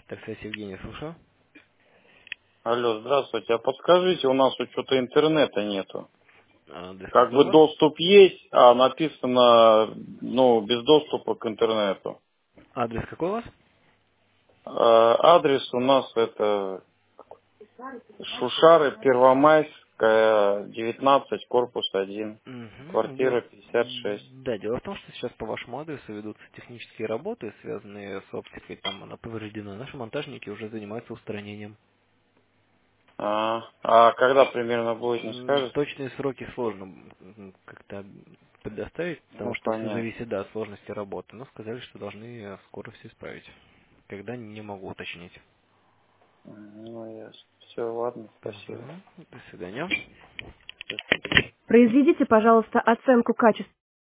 Так, связь Евгений, слушаю. Алло, здравствуйте. А подскажите, у нас тут что-то интернета нету. Адрес Как какой у бы вас? доступ есть, а написано, без доступа к интернету. Адрес какой у вас? Адрес у нас это Шушары, Первомайская, 19, корпус 1, Угу. квартира 56. Да, дело в том, что сейчас по вашему адресу ведутся технические работы, связанные с оптикой, там она повреждена. Наши монтажники уже занимаются устранением. А когда примерно будет, не скажете? Точные сроки сложно как-то предоставить, потому Ну, что все понятно. зависит, да, от сложности работы. Но сказали, что должны скоро все исправить. Когда, не могу уточнить. Ну, ясно. Все, ладно, спасибо. До свидания. До свидания. Произведите, пожалуйста, оценку качества.